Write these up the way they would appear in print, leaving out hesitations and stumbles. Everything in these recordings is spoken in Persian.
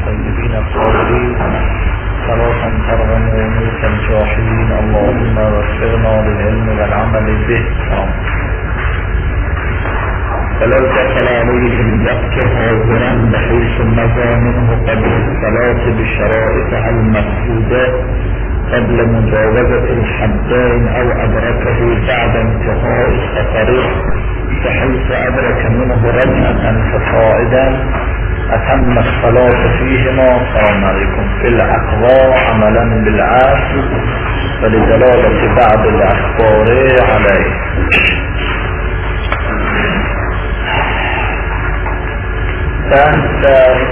الطيبين الطاهرين صلاة ترغم كالجاحدين اللهم وفقنا للعلم والعمل به فلو دخل عليه الوقت حاضرا بحيث مضى منه قبل الصلاة بشرائطها المفقودة قبل مجاوزة الحدين أو أدركه بعد انتهاء سفره بحيث أدرك منه رجعة فصاعدا أتم الصلاة فيهما السلام عليكم في الأقوى عملا بالعاصر ولدلالة بعض الأخبار عليه. بحث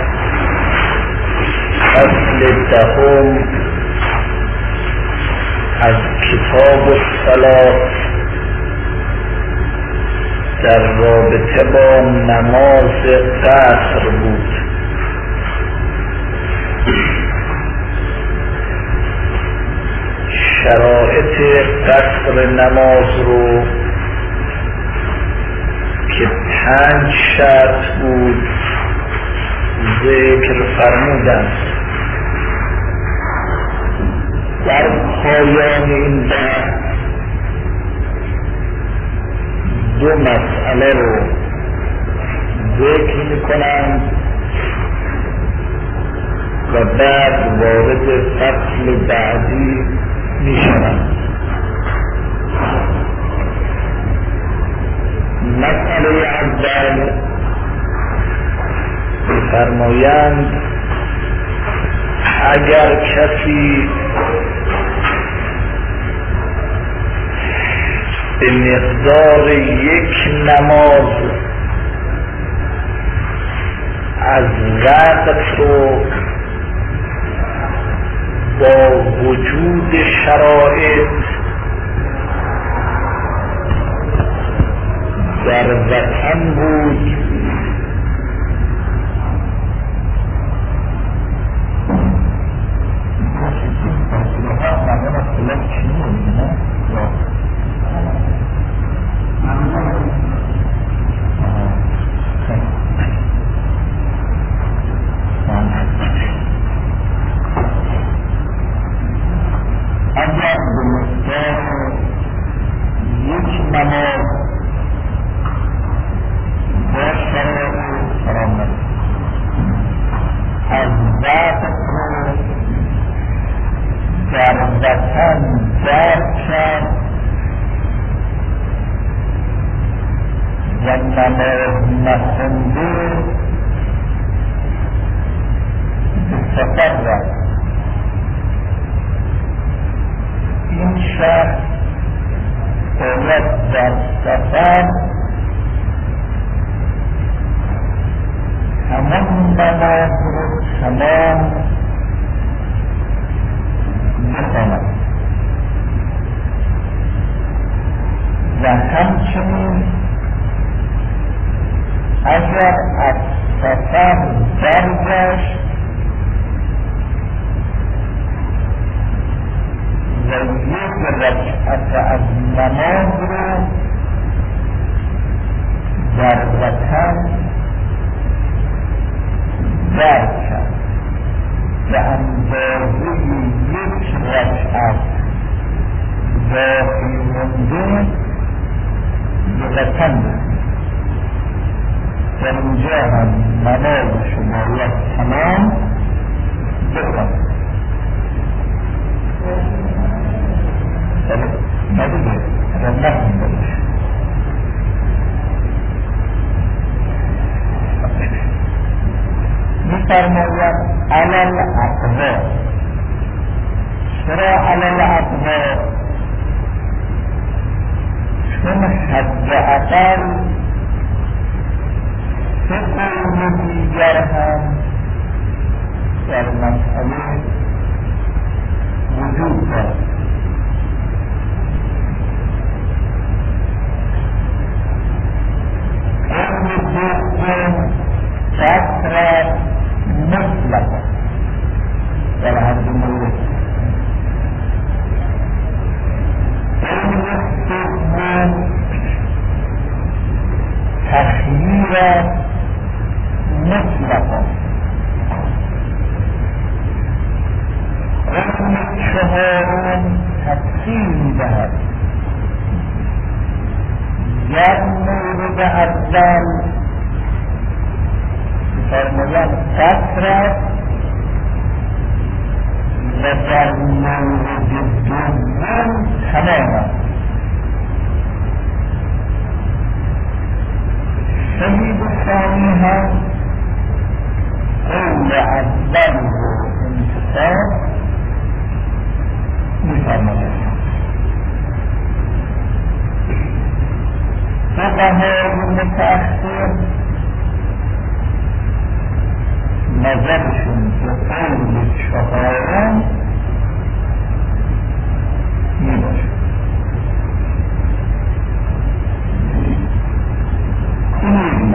فصل دهم از کتاب الصلاة در رابطه با نماز قصر بود. شرایط قصر نماز رو که 5 شرط بود ذکر فرمودن. در پایان این بحث 2 مسئله رو ذکر میکنند و بعد وارد فصل بعدی میشوند. مسئله اول می‌فرمایند اگر کسی به مقدار 1 نماز از وقت رو با وجود شرایط در وطن بود مطلقا تفصیل می‌دهد. در مورد اول فرمودن قصر است و در مورد دوم تمام است. شهید ثانی هم قول اول و انتصاب می‌فرماید. فقهاء متأخر نظرشون به قول چهارم میباشه. این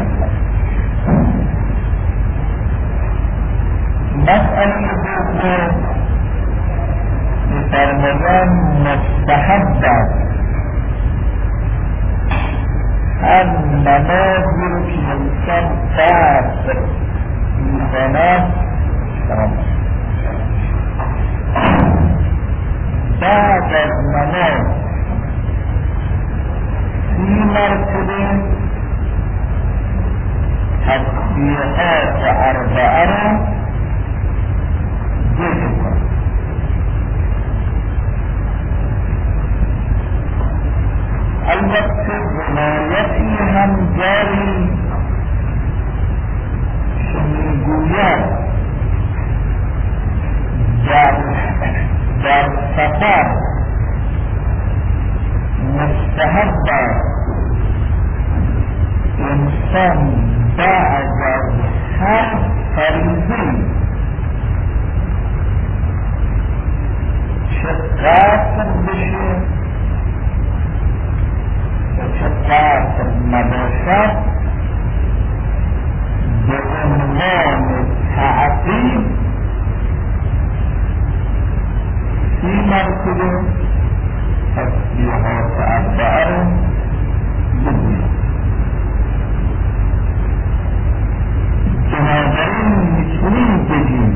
مسئله دوم می‌فرمایند مستحب است هر نمازی رو که انسان قصر می‌کند بعد از نماز 30 مرتبه تسبیحات اربعه را ذکر کند. البته روایتی هم جاری که میگوید در سفر مستحب است انسان بعد از هر فریضه چه قصر بشه و چه قصر نباشد به عنوان تعقیب 30 مرتبه تسبیحات اربعه را بگوید. بنابراین میتونیم بگیم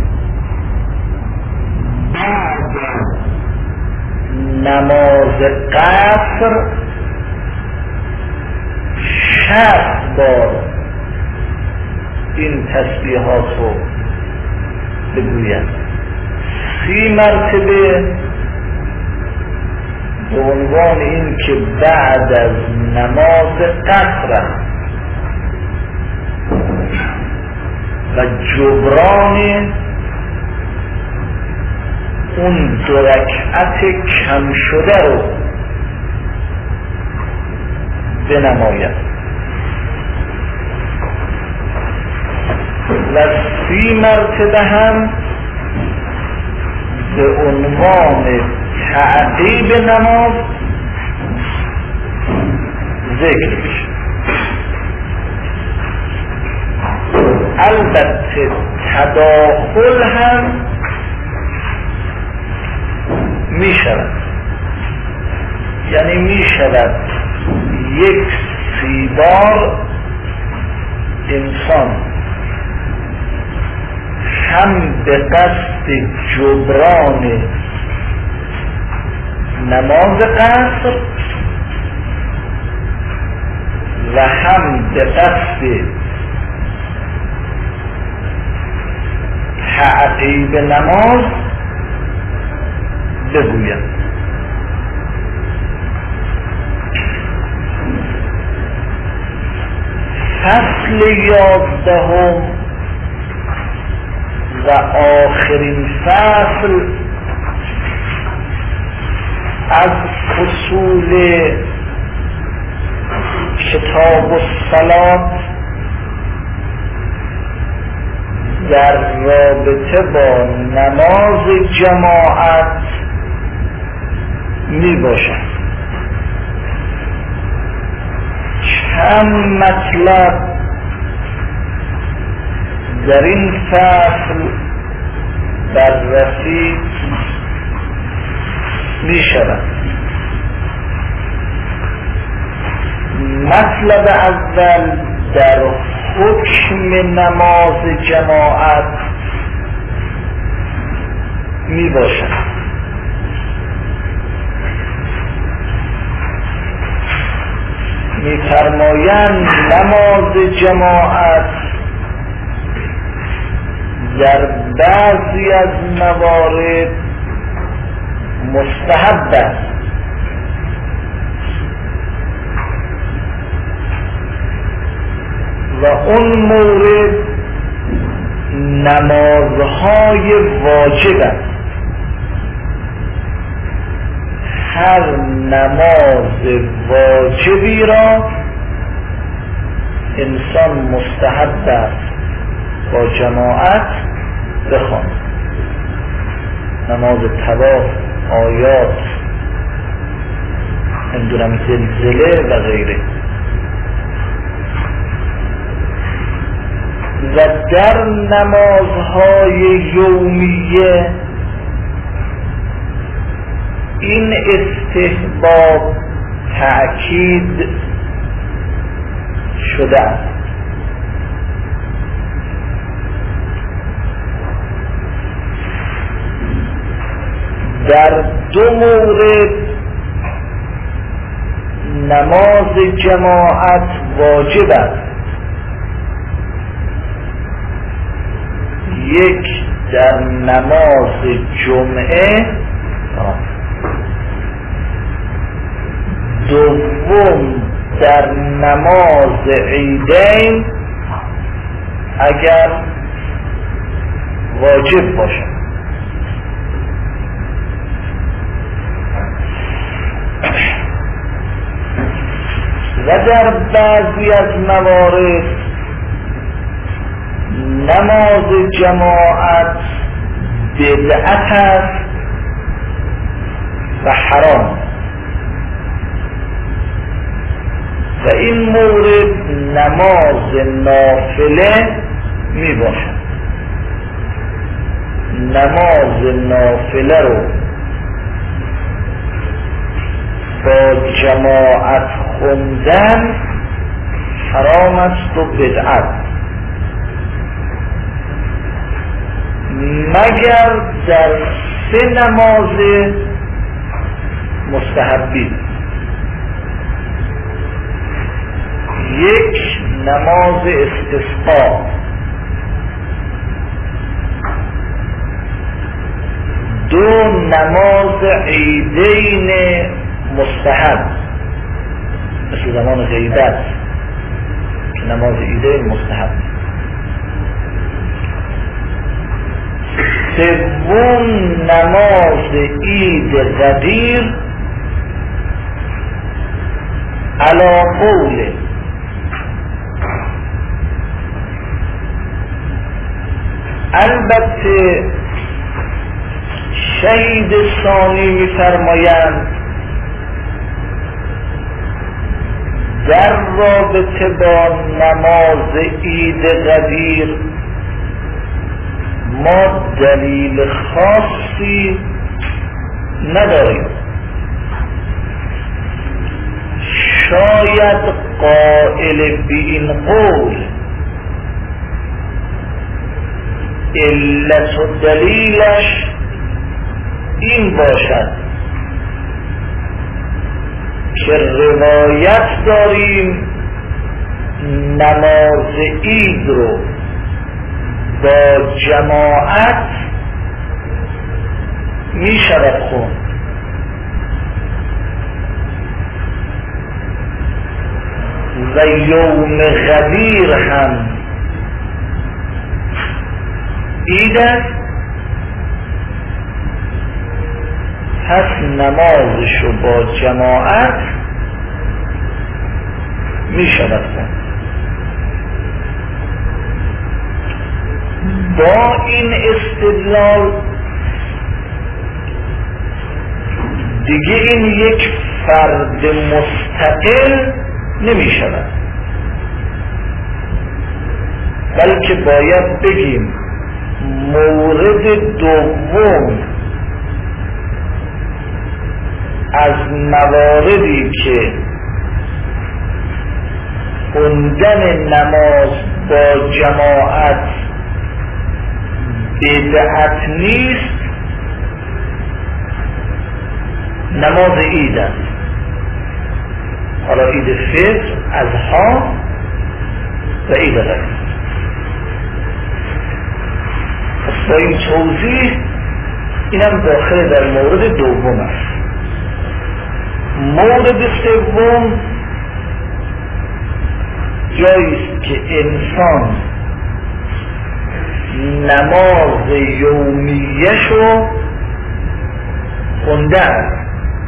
بعد از نماز قصر 60 بار این تسبیحات رو بگوید. 30 مرتبه به عنوان این که بعد از نماز قصر و جبران اون 2 رکعت کم شده رو بنماید و 30 مرتبه هم به عنوان تعقیب نماز ذکر میشه. البته تداخل هم می شود، یعنی می شود 1 بار انسان هم به قصد جبران نماز قصر و هم به قصد تعقیب نماز بگوید. فصل 11 و آخرین فصل از فصول کتاب الصلاة در رابطه با نماز جماعت می باشد. چند مطلب در این فصل بررسی می شود. مطلب اول در حکم نماز جماعت می باشد. می‌فرمایند نماز جماعت در بعضی از موارد مستحب است و اون مورد نمازهای واجب است. هر نماز واجبی را انسان مستحب است با جماعت بخواند. نماز طواف، آیات، نمیدونم زلزله و غیره. و در نمازهای یومیه این استحباب تأکید شده است. در دو مورد نماز جماعت واجب است. یک در نماز جمعه، دوم در نماز عیدین اگر واجب باشد. و در بعضی از موارد نماز جماعت بدعت است و حرام. و این مورد نماز نافله می باشد. نماز نافله رو با جماعت خوندن حرام است و بدعت، مگر در سه نماز مستحبی. یک نماز استسقا، دو نماز عیدین مستحب مثل زمان غیبت که نماز عیدین مستحب، سوم نماز عید غدیر علی قوله. البته شهید ثانی می‌فرمایند در رابطه با نماز عید غدیر ما دلیل خاصی نداریم. شاید قائل به این قول علت و دلیلش این باشد که روایت داریم نماز عید رو با جماعت می شود خوند. و یوم غدیر هم عید است، پس نمازشو با جماعت می شود خوند. با این استدلال دیگه این یک فرد مستقل نمی شود، بلکه باید بگیم مورد دوم از مواردی که خوندن نماز با جماعت بدعت نیست، نماز عید است. حالا عید فطر الاضحی و عید الفطر. با این توضیح اینم داخل در مورد دوم است. مورد سوم جایی است که انسان نماز یومیه‌شو خونده است،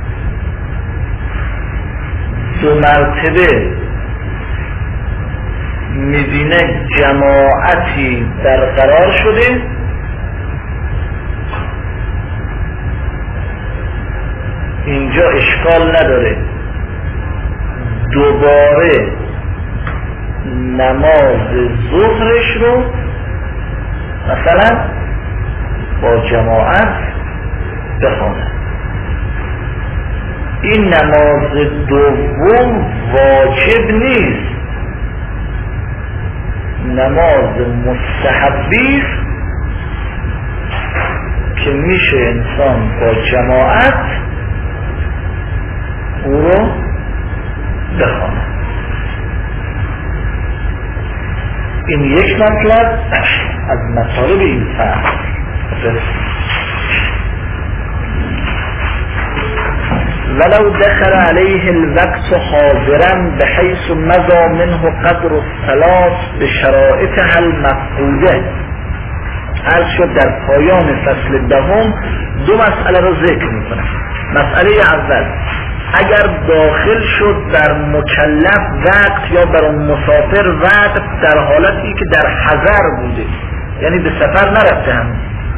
2 مرتبه میبینه جماعتی برقرار شده، اینجا اشکال نداره دوباره نماز ظهرش رو مثلا با جماعت بخونه. این نماز دوم واجب نیست، نماز مستحبی است که میشه انسان با جماعت او رو بخونه. این یک مطلب از مطالب این فصل. ولو دخل عليه الوقت حاضرا بحيث مضى منه قدر الصلاة بشرائطها المفقوده. عرض شد در پایان فصل دهم 2 مسئله رو ذکر میکنم. مسئله اول، اگر داخل شد در مکلف وقت یا بر مسافر وقت در حالتی که در حضر بوده، یعنی به سفر نرفته هم،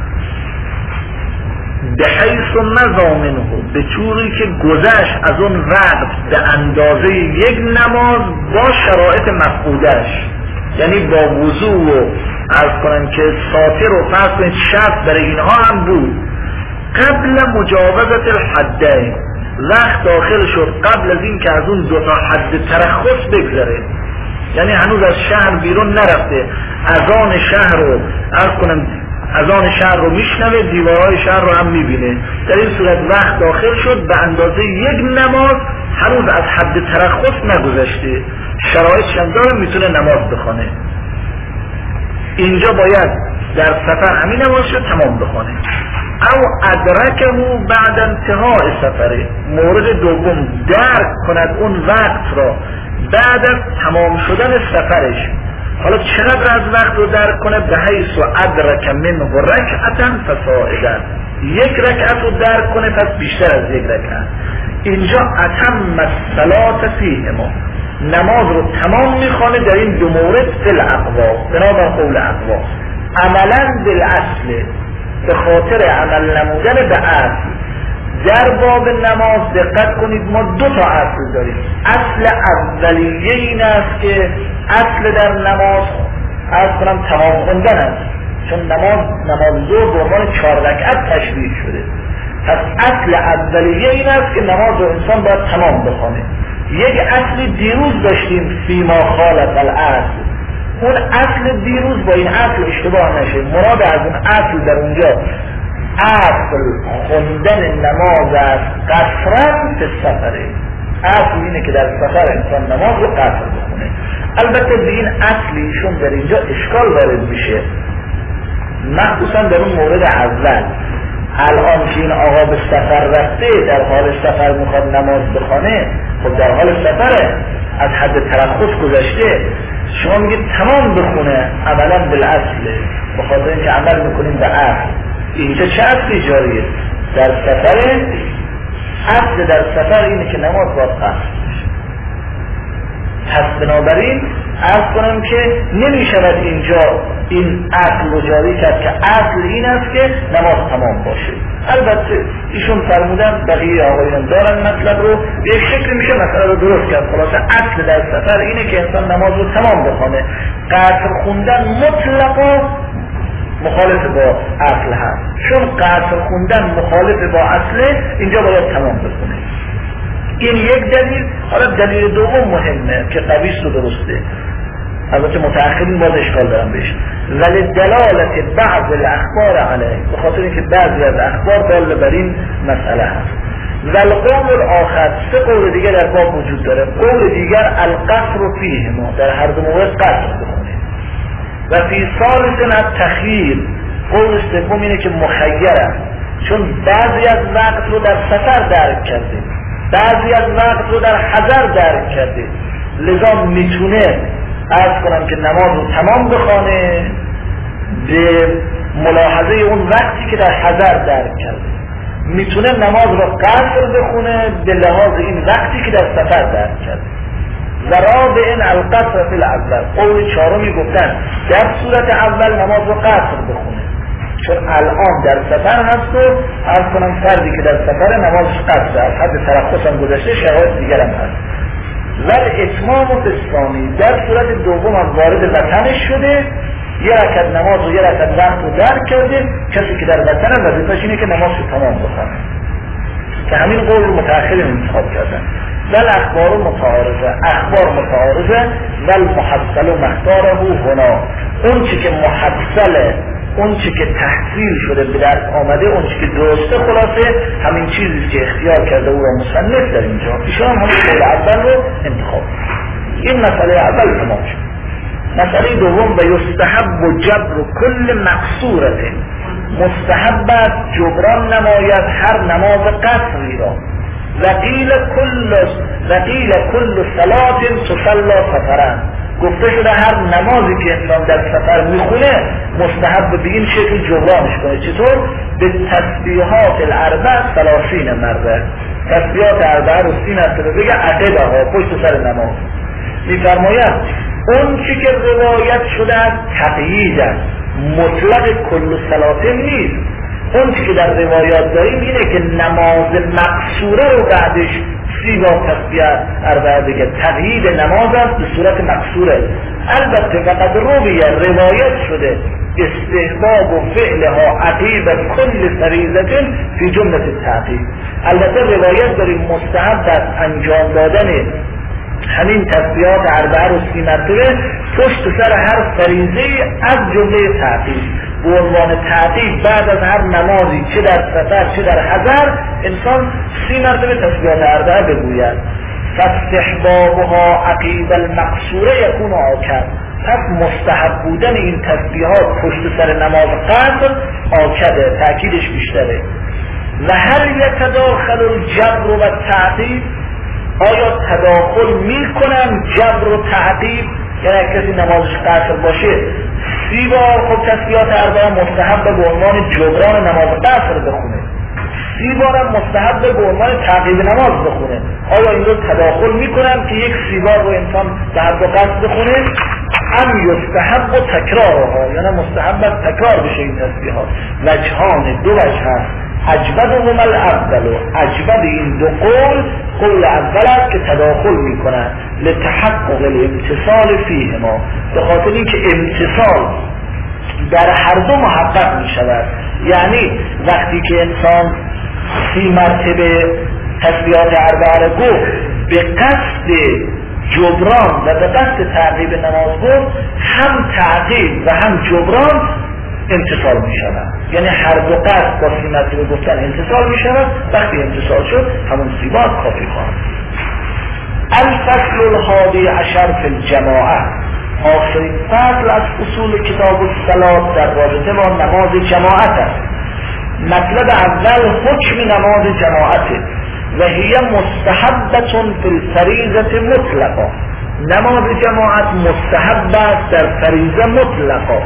به حیث مضی منه، به طوری که گذشت از اون وقت به اندازه یک نماز با شرایط مفقودش، یعنی با وضوء و عرض کنم که ساتر و فرض کنید شرط برای اینها هم بود، قبل مجاوزت الحدین، وقت داخل شد قبل از این که از اون 2 تا حد ترخص بگذره، یعنی هنوز از شهر بیرون نرفته، اذان شهر رو عرض کنم اذان شهر رو میشنوه، دیوارهای شهر رو هم میبینه، در این صورت وقت داخل شد به اندازه یک نماز، هنوز از حد ترخص نگذشته، شرایطش هم داره، میتونه نماز بخونه. اینجا باید در سفر همین نماز شد تمام بخونه. او ادرکه بعد انتهای سفره، مورد دوم درک کند اون وقت را بعد از تمام شدن سفرش. حالا چقدر از وقت رو درک کنه؟ به حیث و ادرک منه رکعتا فصاعدا، 1 رکعت رو درک کنه پس بیشتر از 1 رکعت. اینجا اتم الصلاة فیهما، نماز رو تمام میخوانه در این 2 مورد فی الاقوا، بنابر قول اقوا، عملا بالاصل، به خاطر عمل نمودن به اصل. در باب نماز دقت کنید ما 2 تا اصل داریم. اصل اولیه این است که اصل در نماز عرض کنم تمام خوندن است، چون نماز ظهر به عنوان 4 رکعت تشریح شده. پس اصل اولیه این است که نماز رو انسان باید تمام بخونه. یک اصل دیروز داشتیم فیما خالف الاصل، اون اصل دیروز با این اصل اشتباه نشه. مراد از اون اصل در اونجا اصل خوندن نماز است قصرا به سفره. اصل اینه که در سفر انسان نماز رو قصر بخونه. البته به این اصلیشون در اینجا اشکال وارد میشه، مخصوصا در اون مورد اول. الان که این آقا به سفر رفته، در حال سفر میخواد نماز بخونه، خب در حال سفره، از حد ترخص گذشته، شما میگید تمام بخونه، اولا بالاصله، به خاطر اینکه عمل میکنیم به اصل. اینجا چه اصلی جاریه؟ در سفره، اصل در سفر اینه که نماز باید قصر بشه. پس بنابراین عرض کنم که نمیشود اینجا این اصل رو جاری کرد که اصل این است که نماز تمام باشه. البته ایشون فرمودن، بقیه آقایان دارن مطلب رو به یک شکل میشه مسئله رو درست کرد. خلاصه اصل در سفر اینه که انسان نماز رو تمام بخونه. قصر خوندن مطلقا مخالف با اصل هست، چون قصر خوندن مخالف با اصله، اینجا باید تمام بخونه. این یک دلیل. حالا دلیل دوم مهمه که قویس رو درسته، البته متأخرین باز اشکال دارن بهش، ولی دلالت بعض الاخبار علیه، به خاطر اینکه بعضی از اخبار دال بر این مسئله هست. و القول الاخر، سه قول دیگر در باب وجود داره. قول دیگر القصر فیه، ما در هر دو مورد قصر بخونه. و فی ثالث التخییر، قول سوم اینه که مخیره، چون بعضی از وقت رو در سفر درک کرده، بعضی از وقت رو در حضر درک کرده، لذا میتونه عرض کنم که نماز رو تمام بخونه به ملاحظه اون وقتی که در حضر درک کرده، میتونه نماز رو قصر بخونه به لحاظ این وقتی که در سفر درک کرده. و رابع القصر فی الاول، قول چهارمی گفتن در صورت اول نماز رو قصر بخونه، چون الان در سفر هست و عرض کنم فردی که در سفر نمازش قصر از حد ترخص هم گذشته، شرایط دیگر هم هست. و اتمام و ثانی، در صورت دوم هم وارد وطنش شده، یه رکعت نماز و یه رکعت وقت رو درک کرده، کسی که در وطن هم وظیفه‌ش اینه که نماز رو تمام بخونه، که همین قول رو متأخرین انتخاب کردن. ول اخبار متعارضه، اخبار متعارضه. ول محصل و مختاره هنا، اون چی که محصله، اون چی که تحصیل شده به دست آمده، اون چی که درسته، خلاصه همین چیزی که اختیار کرده او را مصنف در اینجا، ایشان همین قول اول رو انتخاب. این مسئله اول تمام شد. مسئله دوم، و یستحب و جبر کل مقصورته، مستحب است جبران نماید هر نماز قصری را. وقیل کل صلات تصلا سفرا، گفته شده هر نمازی که انسان در سفر میخونه مستحب به این شکل جبرانش کنه. چطور؟ به تسبیحات الاربع 30 مرة، تسبیحات اربعه رو 30 مرتبه بگه عقبها، پشت سر نماز. میفرماید اون چی که روایت شده از تقیید است، مطلق کل صلاته نیست. اون چی که در روایات داریم اینه که نماز مقصوره رو بعدش 30 بار تسبیح اربعه بگه، تقیید نماز است به صورت مقصوره. البته فقط روایت شده استحباب و فعلها عقیب کل فریضه فی جمله تعقیب. البته روایت داریم مستحب است انجام دادن همین تسبیحات اربعه رو 30 مرتبه پشت سر هر فریضه از جمله تعقیب، به عنوان تعقیب بعد از هر نمازی چه در سفر چه در حضر انسان 30 مرتبه تسبیحات اربعه بگوید. فاستحبابها عقیب المقصوره یکون آکد، پس مستحب بودن این تسبیحات پشت سر نماز قصر آکده، تأکیدش بیشتره. و هل یتداخل الجبر و تعقیب، آیا تداخل میکنن جبر و تعقیب؟ یعنی کسی نمازش قصر باشه 30 بار خب تسبیحات اربعه مستحب به عنوان جبران نماز قصر بخونه، 30 بار هم مستحب به عنوان تعقیب نماز بخونه. آیا این رو تداخل میکنن که یک 30 بار رو انسان به حد قصر بخونه؟ ام یستحب و تکرارها، یعنی مستحب است تکرار بشه این تسبیحات. وجهان، دو وجه هست. اجبدهم الاول، اجبد این دو قول اول است که تداخل میکنن لتحقق الامتصال فیهما، به خاطر اینکه امتصال در هر دو محقق میشود. یعنی وقتی که انسان 30 مرتبه تسبیحات اربعه گفت به قصد جبران و به قصد تعقیب نماز گفت، هم تعقیب و هم جبران امتصال می شود. یعنی هر دو قصد با 30 مرتبه گفتن امتصال می شود. وقتی امتصال شد همون 30 بار کافی خواهد. الفصل الحادی عشر فی الجماعه، آخرین فصل از اصول کتاب الصلاة در رابطه با نماز جماعت است. مطلب اول حکم نماز جماعت و هی مستحبة فی الفریضة مطلقا، نماز جماعت مستحب است در فریضه مطلقا.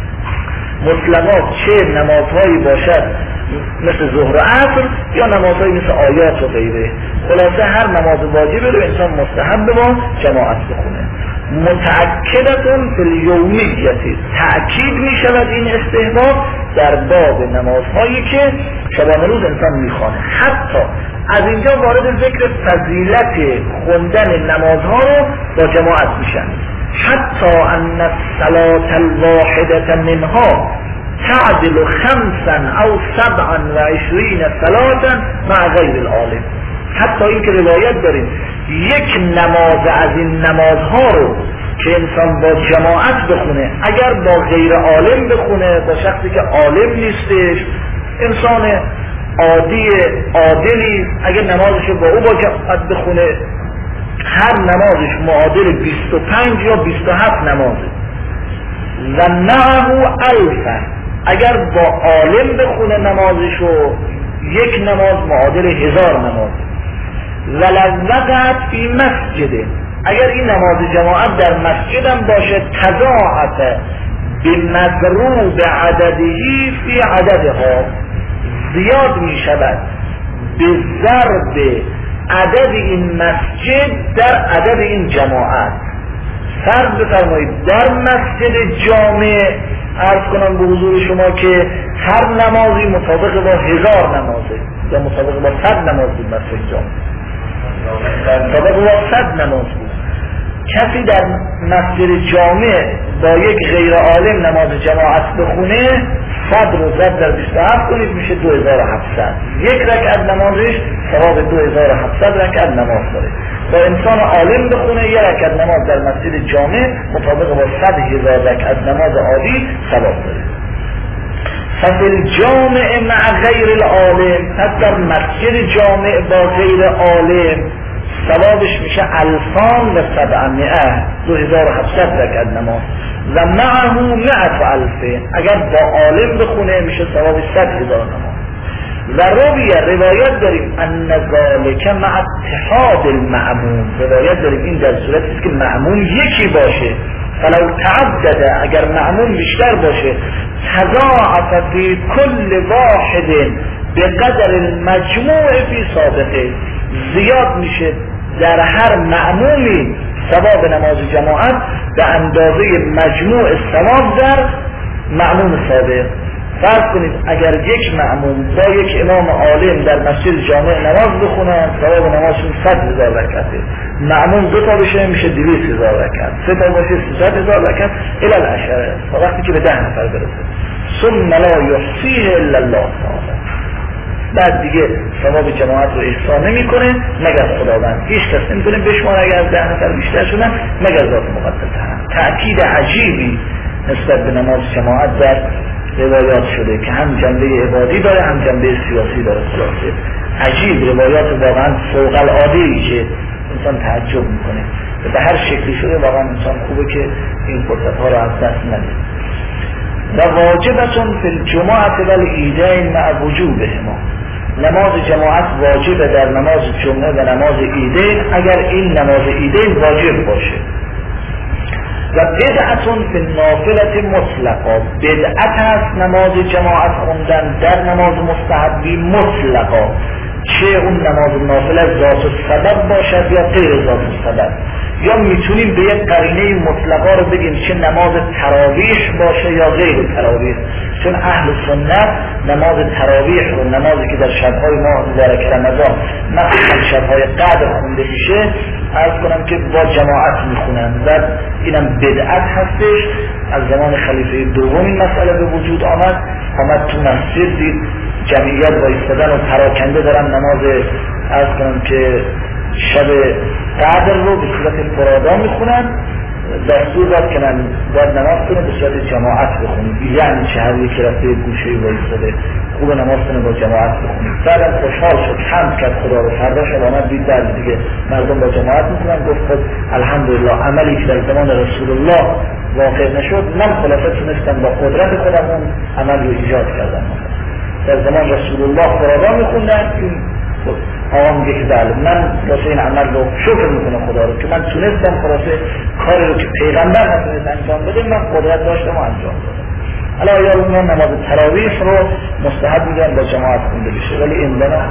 مطلقا چه نمازهایی باشد مثل ظهر و عصر یا نمازهایی مثل آیات و غیره، خلاصه هر نماز واجبی رو انسان مستحب با جماعت بخونه. متأکدتون فی الیومیتی، تأکید می شود این استحباب در باب نمازهایی که شبانه روز انسان میخوانه. حتی از اینجا وارد ذکر فضیلت خوندن نمازها رو با جماعت میشن. حتی ان الصلاة الواحدة منها تعدل 5 او 27 صلاة مع غیر العالم. حتی این که روایت داریم یک نماز از این نمازها رو که انسان با جماعت بخونه، اگر با غیر عالم بخونه، با شخصی که عالم نیستش، انسان عادی عادلی اگر نمازش با او با جماعت بخونه هر نمازش معادل 25 یا 27 نمازه. و معه الفا اگر با عالم بخونه نمازشو یک نماز معادل 1000 نماز. ولو وقعت فی مسجد اگر این نماز جماعت در مسجدم باشه تضاعف بمضروب عددهی فی عددها زیاد می شود به ضرب عدد این مسجد در عدد این جماعت. فرض بفرمایید در مسجد جامع عرض کنم به حضور شما که هر نمازی مطابق با 1000 نمازه یا مطابق با 100 نماز بود. مسجد جامع مطابق با 100 نماز بود. کسی در مسجد جامع با یک غیر عالم نماز جماعت بخونه 100 رو زد در 27 کنید میشه 2700. یک رکعت نمازش ثواب 2700 رکعت نماز داره. با انسان عالم بخونه یک رکعت نماز در مسجد جامع مطابق با 100,000 رکعت نماز عادی ثواب داره. ففل جامع مع غیر العالم پس در مسجد جامع با غیر عالم ثوابش میشه 2700 2700 رکعت نماز. و معه 100,000 اگر با عالم بخونه میشه ثوابش 100,000 نماز. و روایت داریم ان ذالک مع اتحاد المأموم، روایت داریم این در صورتی است که مأموم یکی باشه. فلو تعدد اگر مأموم بیشتر باشه تضاعف فی کل واحد به قدر المجموع فی سابقه زیاد میشه در هر مأمومی ثواب نماز جماعت به اندازه مجموع ثواب در مأموم سابق. فرض کنید اگر یک مأموم با یک امام عالم در مسجد جامع نماز بخونن ثواب نمازشون 100,000 رکعته. مأموم 2 تا بشه میشه 200,000 رکعت، 3 تا باشه 300,000 رکعت الی العشره تا وقتی که به 10 نفر برسه. ثم لا یحصیه الا الله تعالی. بعد دیگه ثواب جماعت رو احصا نمیکنه مگر خداوند. هیچ کس نمیتونه بشماره اگر از 10 نفر بیشتر شدن مگر ذات مقدس. تأکید عجیبی نسبت به نماز جماعت در روایات شده که هم جنبه عبادی داره هم جنبه سیاسی داره. خلاصه عجیب روایات واقعا فوق العاده‌ای که انسان تعجب میکنه. به هر شکلی شده واقعا انسان خوبه که این فرصت‌ها رو از دست نده. و واجبتون فی الجماعت و العیدین مع وجوبهما نماز جماعت واجبه در نماز جمعه و نماز عیدین اگر این نماز عیدین واجب باشه. و بدعتون فی النافلة مطلقا بدعت است نماز جماعت خوندن در نماز مستحبی مطلقا، چه اون نماز نافله ذات سبب باشد یا غیر ذات سبب. یا میتونیم به یک قرینه مطلقا رو بگیم چه نماز تراویح باشه یا غیر تراویح. چون اهل سنت نماز تراویح رو نمازی که در شبهای ماه مبارک رمضان مثلا شبهای قدر خونده میشه عرض کنم که با جماعت میخونن و اینم بدعت هستش. از زمان خلیفه دوم این مسئله به وجود آمد تو مسجد دید جمعیت بایستدن و پراکنده دارن نماز عرض کنم که شب قدر رو به صورت فرادا میخونن. دستور داد که من باید نماز کنه به صورت جماعت بخونید. یعنی چه هر یکی رفته گوشه وایستاده خوب نماز کنه با جماعت بخونید. بعدم خوشحال شد حمد کرد خدا رو. فردا شب آمد دید در دیگه مردم با جماعت میکنن گفت خب الحمدلله عملی که در زمان رسول الله واقع نشد من خلاصه تونستم با قدرت خودم اون عمل رو ایجاد کردم. در زمان رسول الله فرادا میخوندن آقا میگه که بله من خلاصه این عمل رو شکر میکنم خدا رو که من تونستم خلاصه کاری رو که پیغمبر نتونست انجام بده من قدرت داشتم و انجام دادم. حالا یا اون نماز تراویح رو مستحب میگن با جماعت خونده بشه ولی این بنا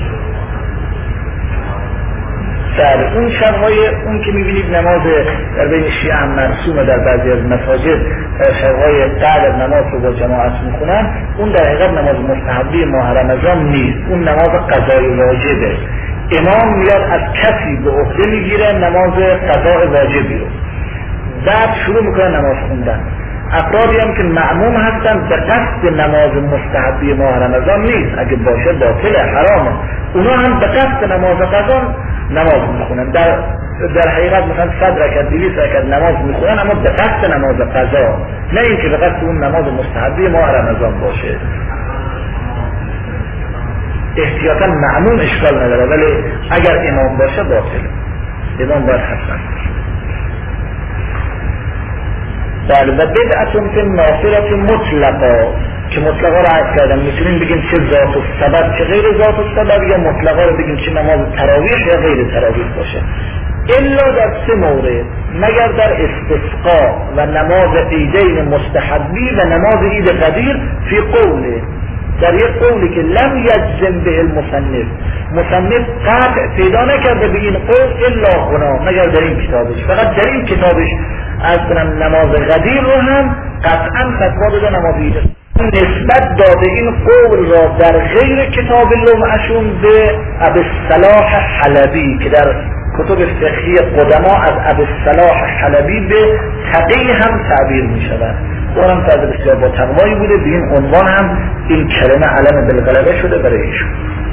بله اون شبهای اون که میبینید نماز در بین شیعه هم مرسومه در بعضی از مساجد شبهای قدر نماز رو با جماعت میخونن اون در حقیقت نماز مستحبی ماه رمضان نیست. اون نماز قضای واجبه. امام میاد از کسی به عهده میگیره نماز قضای واجبی رو بعد شروع میکنه نماز خوندن. افرادی هم که معموم هستن به قصد نماز مستحبی ماه رمضان نیست، اگه باشه باطل حرامه. اونا هم به قصد نماز قضا نماز میخونن. در حقیقت مثلا 100 رکعت 200 رکعت نماز میخونن اما به قصد نماز قضا، نه اینکه به قصد اون نماز مستحبی ماه رمضان باشه. احتیاطا مأموم اشکال نداره، ولی اگر امام باشه باطله، امام باید حتما. بله. و بدعتون فی نافلت مطلقا، که مطلقا رو عرض کردم میتونیم بگیم چه ذات السبب چه غیر ذات السبب، یا مطلقا رو بگیم چه نماز تراویح یا غیر تراویح باشه، الا در 3 مورد، مگر در استسقا و نماز عیدین مستحبی و نماز عید قدیر، فی قوله، در یک قولی که لم یجزم به مصنف قطع پیدا نکرده به این قول الا هنا، مگر در این کتابش، فقط در این کتابش از کنم نماز قدیر رو هم قطعا فتوا داده نماز عید. نسبت داده این قول را در غیر کتاب لمعشون به ابوالصلاح حلبی که در کتب فقهی قدما از ابوالصلاح حلبی به تقی هم تعبیر می شود. اونم فرد بسیار با تقوایی بوده، به این عنوان هم این کلمه علم بالغلبه شده برای ایشون.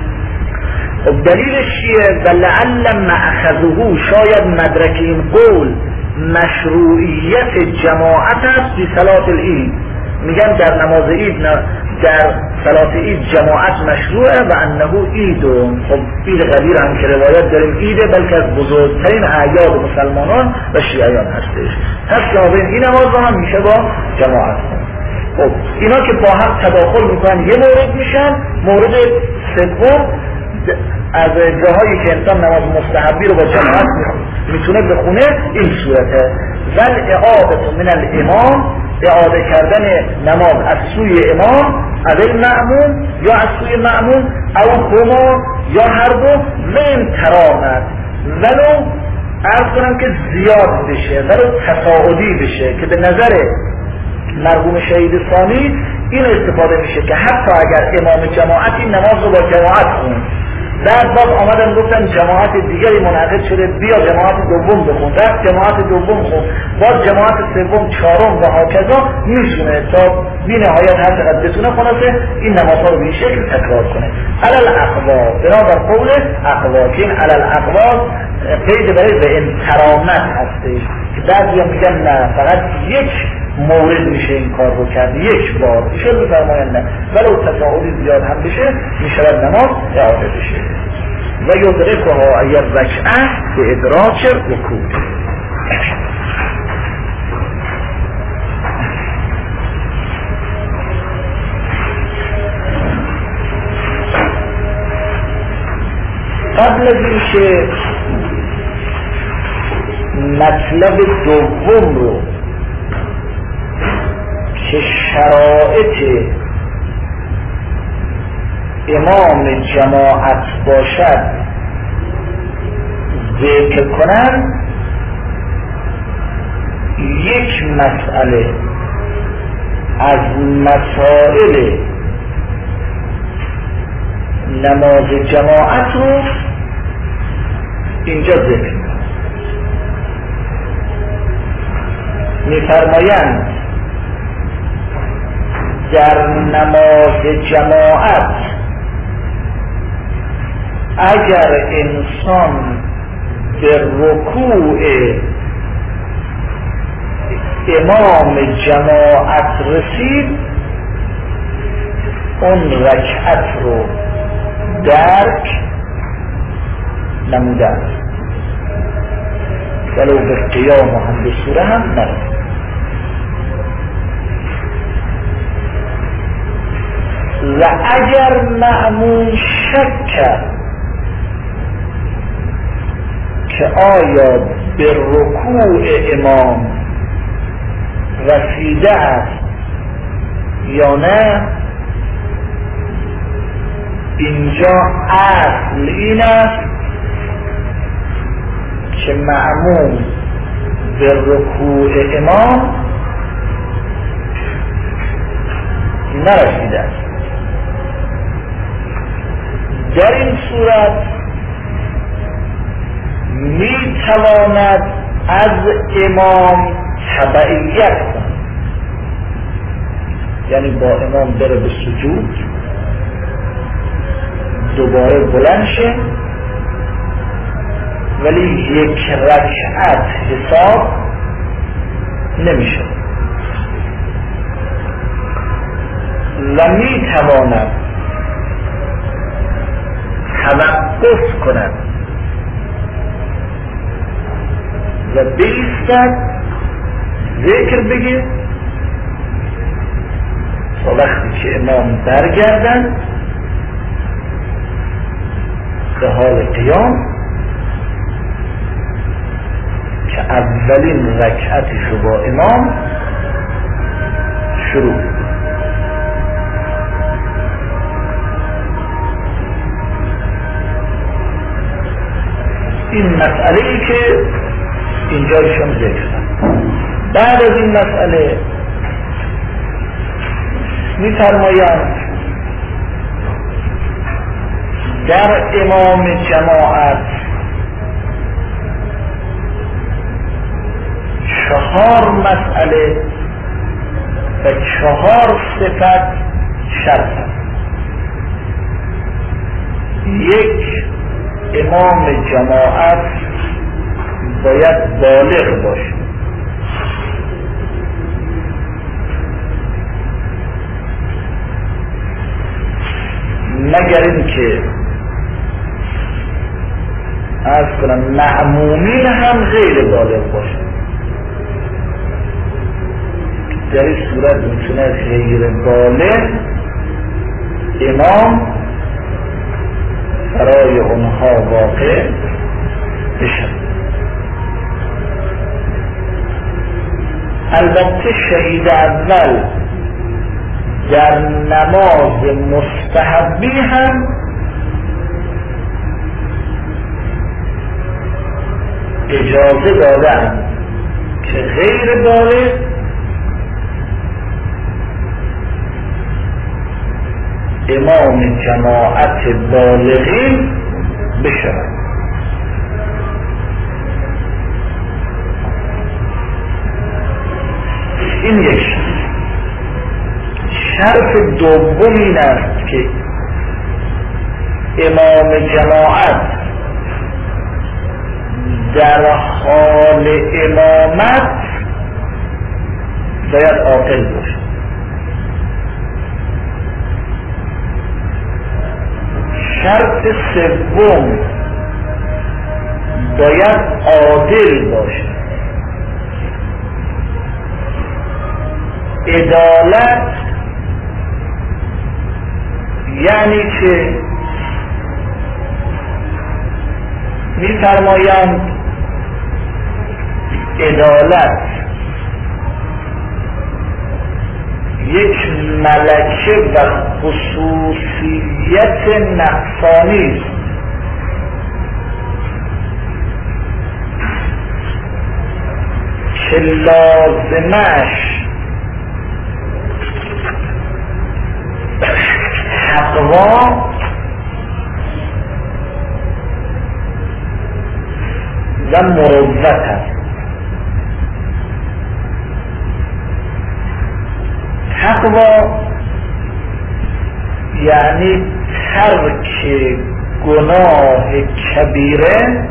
خب دلیلش چیه؟ ولعل مأخذه، شاید مدرک این قول مشروعیت جماعت است بی صلاة العید. میگن در نماز عید، در صلاة عید جماعت مشروعه و انه عیدون. خب عید قدیر هم که روایت داریم عیده، بلکه از بزرگترین اعیاد مسلمانان و شیعیان هستش. پس جوابین این نماز رو هم میشه با جماعت کنن. خب اینا که با هم تداخل میکنن یه مورد میشن. مورد سوم از جاهایی که انسان نماز مستحبی رو با جماعت میتونه بخونه این صورته: ول اعاده من الامام، اعاده کردن نماز از سوی امام، از المأموم یا از سوی مأموم، او هما یا هر دو، من ترامت، ولو عرض کنم که زیاد بشه، ولو تصاعدی بشه، که به نظر مرحوم شهید ثانی این استفاده میشه که حتی اگر امام جماعتی نماز رو با جماعت خون، بعد باز آمدن گفتن جماعت دیگری منعقد شده بیا جماعت دوم بخون، بعد جماعت دوم خون، باز جماعت سوم، چهارم و هاکذا، میشونه تا بی نهایت هر چقدر بتونه خلاصه این نمازها رو به این شکل تکرار کنه. علل اقوا، بنابر قول اقوا، که این علل اقوا قید برای به انترامت هستش که بعضی میگن نه فقط یک مورد میشه این کار رو کرد، یک بار میشه بفرماین نه، ولو تصاعدی زیاد هم بشه میشود نماز اعاده بشه. و یدرکها ایر رکعه به ادراک رکوع. قبل از اینکه مطلب دوم رو که شرایط امام جماعت باشد ذکر کنن، یک مسئله از مسائل نماز جماعت رو اینجا ذکر می‌فرمایند در نماز جماعت اگر انسان به رکوع امام جماعت رسید، اون رکعت رو درک نموده است، ولو به قیام و هم به سوره هم نرسید. و اگر مأمون شک کرد که آیا به رکوع امام رسیده است یا نه، اینجا اصل این است که مأمون به رکوع امام نرسیده است. در این صورت می تواند از امام تبعیت کند، یعنی با امام بره به سجود، دوباره بلند شه، ولی یک رکعت حساب نمیشه. و می تواند توقف کند و بیستد ذکر بگه تا وقتی که امام برگردن به حال قیام که اولین رکعتش رو با امام شروع. این مسئله ای که اینجا ایشون ذکر کرد. بعد از این مسئله می‌فرمایند در امام جماعت 4 مسئله و 4 صفت شرط است. 1. امام جماعت باید بالغ باشه. مگر اینکه عرض کنم مأمومین هم غیر بالغ باشه. در این صورت میتونه غیر بالغ امام برای اونها واقع بشه. البته شهید اول در نماز مستحبی هم اجازه دادن که غیر بالغ امام جماعت بالغین بشود. این یک شرط دوم این است که امام جماعت در حال امامت باید عاقل باشه. شرط سوم باید عادل باشه. عدالت یعنی که می‌فرمایند عدالت یک ملکه و خصوصیت نفسانی است که لازمش تقوا و مروت است. تقوا یعنی ترک گناه کبیره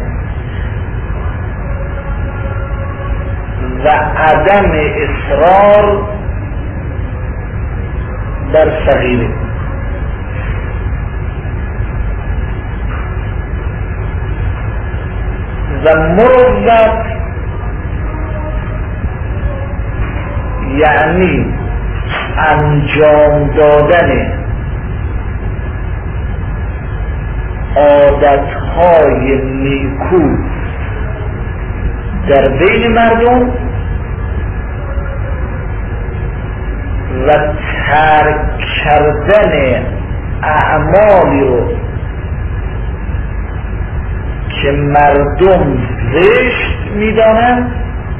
و عدم اصرار در صغیره. و مروت یعنی انجام دادن عادتهای نیکو در بین مردم و ترک کردن اعمالی رو که مردم زشت میدانند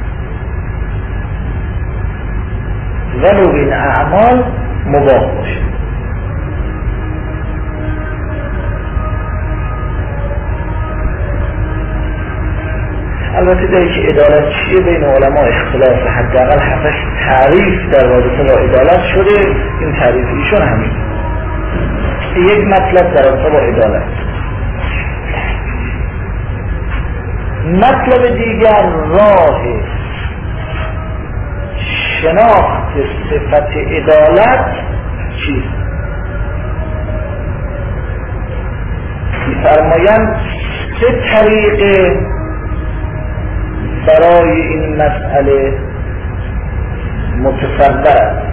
ولو این اعمال مباح باشه. البته در که عدالت چیه بین علما اختلاف، حداقل 7 تعریف در رابطه با عدالت شده. این تعریف ایشون همین. یک مطلب در رابطه با عدالت. مطلب دیگر راه شناخت صفت عدالت چیست؟ میفرمایند 3 طریقه برای این مسئله متصور است.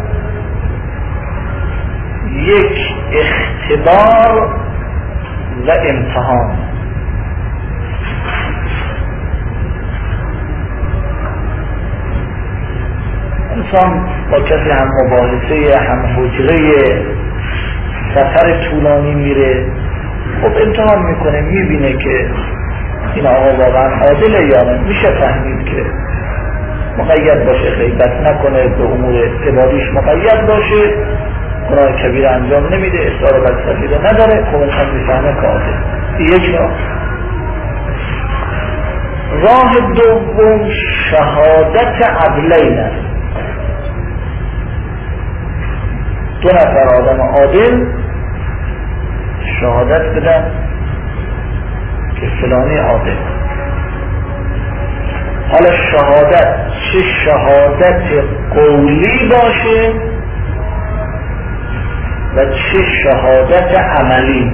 1 اختبار و امتحان. انسان با کسی هم مباحثه، هم حجره، سفر طولانی میره، خب امتحان میکنه، میبینه که این آقا واقعا عادله یا نه. میشه فهمید که مقید باشه، غیبت نکنه، به امور عبادیش مقید باشه، گناه کبیر انجام نمیده، اصرار بر صغیره نداره، خب انسان میفهمه که عادل. یک راه دوم شهادت عدلین است. 2 نفر آدم عادل شهادت بدن که فلانی عادل. حالا شهادت چه شهادت قولی باشه و چه شهادت عملی.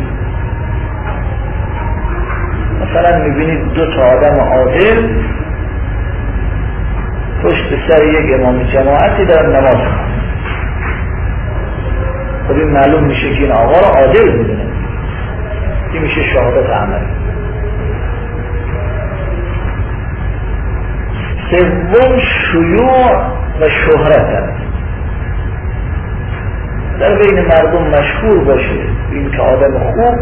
مثلا میبینید 2 تا آدم عادل پشت سر یک امام جماعتی دارن نماز میخونن، خب این معلوم میشه که این آقا رو عادل میدونه. این میشه شهادت عملی. 3 شیوع و شهرت است. در بین مردم مشهور باشه این که آدم خوب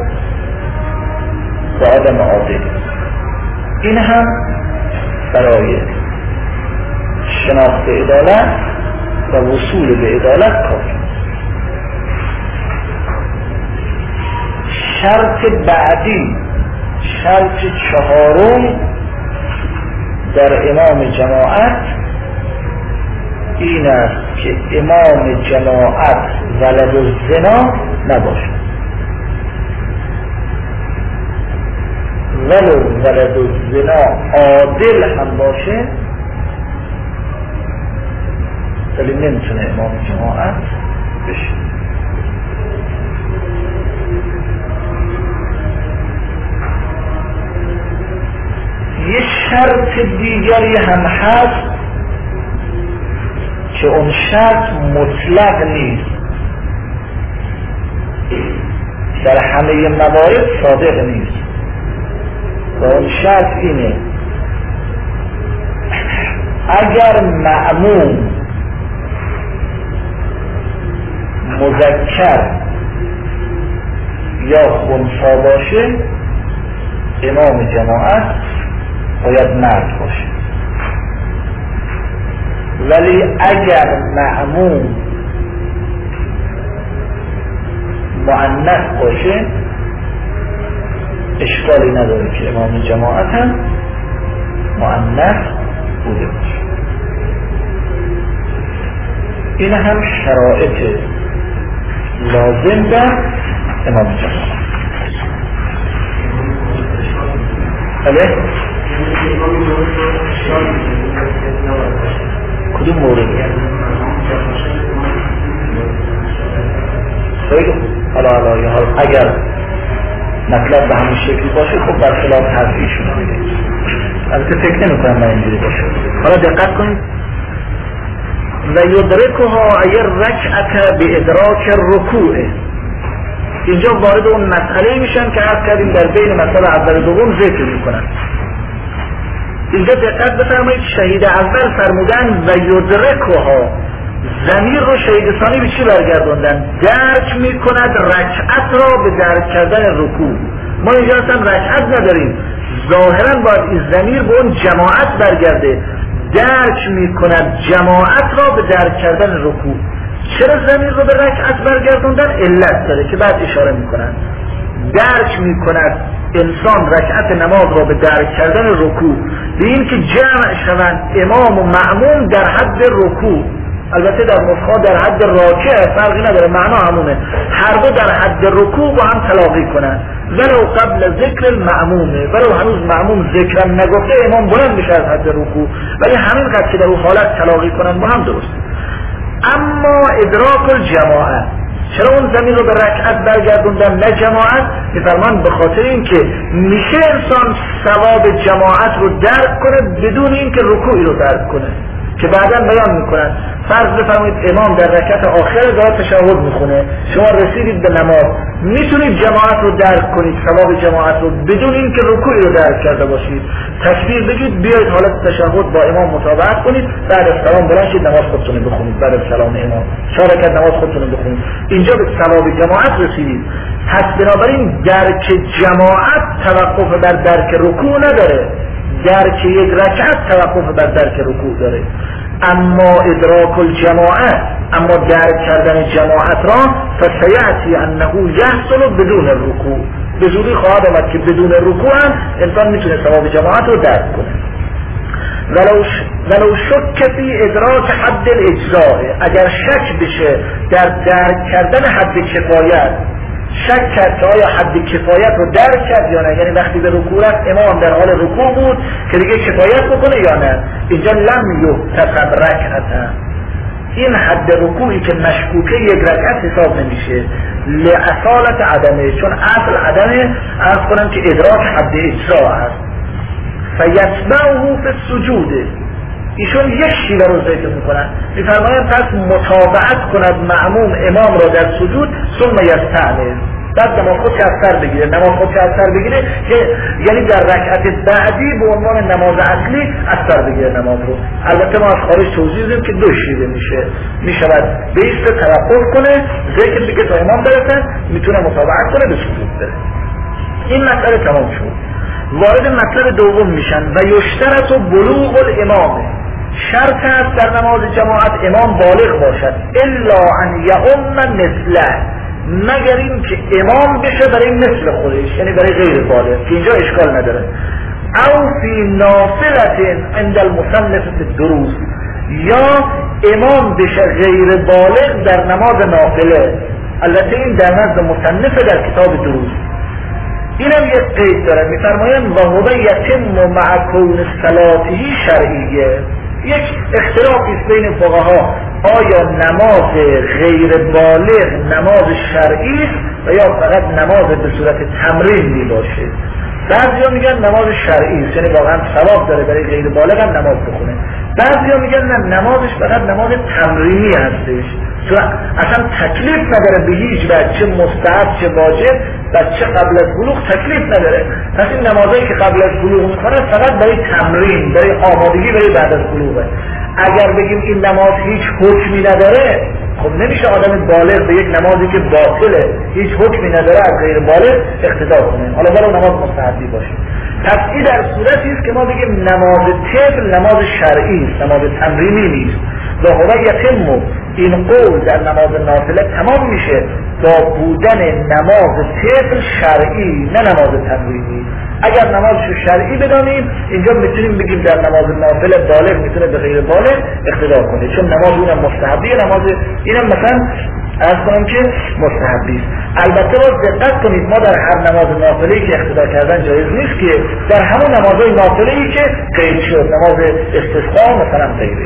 و آدم عادل. این هم برای شناخت عدالت و وصول به عدالت کافی. شرط بعدی، شرط 4 در امام جماعت این است که امام جماعت ولد الزنا نباشد. ولو ولد الزنا عادل هم باشه ولی نمیتونه امام جماعت بشه. یه شرط دیگری هم هست که اون شرط مطلق نیست، در همه موارد صادق نیست و اون شرط اینه: اگر مأموم مذکر یا خنثی باشه امام جماعت باید مرد باشه، ولی اگر مأموم مؤنث باشه اشکالی نداره که امام جماعت هم مؤنث بوده باشه. این هم شرایط لازم در امام جماعت. بله؟ کدوم موردی؟ خیلی خوب. حالا اگر مطلب به همین شکل باشه خب برخلاف حرفیشون رو میگه. البته فکر نمی‌کنم من اینجوری باشه. حالا دقت کنید: و یدرکها اگر رکعت به ادراک رکوع. اینجا وارد اون مسئله میشن که عرض کردیم در بین مسئله اول و دوم ذکر میکنن. اینجا دقت بفرمایید شهید اول فرمودن و یدرکها، ضمیر رو شهید ثانی به چی برگردوندن؟ درک میکند رکعت را به درک کردن رکوع. ما اینجا اصلا رکعت نداریم، ظاهرا باید این ضمیر به اون جماعت برگرده. درک میکند جماعت را به درک کردن رکوع. چرا ضمیر رو به رکعت برگردوندن؟ علت داره که بعد اشاره میکنن. درک میکند انسان رکعت نماز را به درک کردن رکوع، به این که جمع شوند امام و مأموم در حد رکوع. البته در نسخه در حد راکع فرقی نداره، معنا همونه، هر دو در حد رکوع با هم تلاقی کنن. ولو قبل ذکر المأمومه، ولو هنوز مأموم ذکرم نگفته امام بلند بشه از حد رکوع، ولی همین قد که در اون حالت تلاقی کنن با هم درست. اما ادراک الجماعت، چرا اون زمین رو به رکعت برگردوندن نه جماعت؟ میفرمان به خاطر اینکه میشه انسان ثواب جماعت رو درک کنه بدون اینکه رکوعی رو درک کنه، که بعدا بیان میکنن. فرض بفرمایید امام در رکعت آخر داره تشهد میخونه، شما رسیدید به نماز، میتونید جماعت رو درک کنید، ثواب جماعت رو بدون اینکه رکوعی رو درک کرده باشید. تکبیر بگید، بیاید حالت تشهد با امام متابعت کنید، بعد از سلام بلند شید نماز خودتون رو بخونید، بعد از سلام امام 4 رکعت نماز خودتون رو بخونید، اینجا به ثواب جماعت رسیدید. پس بنابراین درک جماعت توقف بر درک رکوع نداره، درک یک رکعت توقف بر درک رکوع داره. اما ادراک الجماعت، اما درک کردن جماعت را فسیأتی انه یحصل بدون الرکوع، به زودی خواهد آمد که بدون رکوع هم انسان میتونه ثواب جماعت رو درک کنه. ولو شک فی ادراک حد الاجزاء، اگر شک بشه در درک کردن حد کفایت، شک کرد که آیا حد کفایت رو درک کرد یا نه، یعنی وقتی به رکوع رفت امام در حال رکوع بود که دیگه کفایت بکنه یا نه، اینجا لم یحتسب رکعتا، این حد رکوعی که مشکوکه یک رکعت حساب نمیشه لاصالت عدمه، چون اصل عدمه عرض کنم که ادراک حد اجزا هست. فیتبعه فی السجود، ایشون یک شیوه رو ذکر میکنن، میفرمایند پس متابعت کند مأموم امام را در سجود، ثم یستأنس، بعد نماز خود که از سر بگیره، نماز خود که از سر بگیره یعنی در رکعت بعدی به عنوان نماز اصلی از سر بگیره نماز رو. البته ما از خارج توضیح دادیم که دو شیوه میشود بیست توقف کنه، ذکر بگه تا امام برسن، میتونه متابعت کنه به سجود بره. این مسئله تمام شد. وارد مطلب دوم میشن و یشترط و بلوغ الامام، شرط است در نماز جماعت امام بالغ باشد، الا ان یؤم مثله، مگر این که امام بشه برای مثل خودش، یعنی برای غیر بالغ که اینجا اشکال نداره. او فی نافلة عند المصنف فی الدروس، یا امام بشه غیر بالغ در نماز نافله، البته این در نزد مصنف در کتاب دروس. اینم یک قید داره، میفرمایند و هو یتم مع کون صلاته شرعیه، یک اختلافی است بین فقها آیا نماز غیر بالغ نماز شرعی است و یا فقط نماز به صورت تمرین می باشه. بعضیا میگن نماز شرعی است، یعنی واقعا ثواب داره برای غیر بالغ هم نماز بخونه. بعضیا میگن نه، نمازش فقط نماز تمرینی هستش، چون اصلا تکلیف نداره به هیچ وجه، چه مستحب چه واجب، بچه قبل از بلوغ تکلیف نداره. پس این نمازایی که قبل از بلوغ میکنه فقط برای تمرین، برای آمادگی برای بعد از بلوغه. اگر بگیم این نماز هیچ حکمی نداره، خب نمیشه آدم بالغ به یک نمازی که باطله هیچ حکمی نداره از غیر بالغ اقتدا کنه، حالا برای نماز مستحبی باشه. پس این در صورتی است که ما بگیم نماز طفل نماز شرعی است، نماز تمرینی نیست. و هو یتم، این قول در نماز نافله تمام میشه با بودن نماز طفل شرعی نه نماز تمرینی. اگر نمازشو شرعی بدانیم اینجا میتونیم بگیم در نماز نافله بالغ میتونه به غیر بالغ اقتدا کنه، چون نماز اونم مستحبی، نماز اینم مثلا از کنم که مستحبی است. البته باید دقت کنید ما در هر نماز نافله‌ای که اقتدا کردن جایز نیست که در همون نمازهای نافله‌ای که قید شد، نماز استسقا مثلا غیره.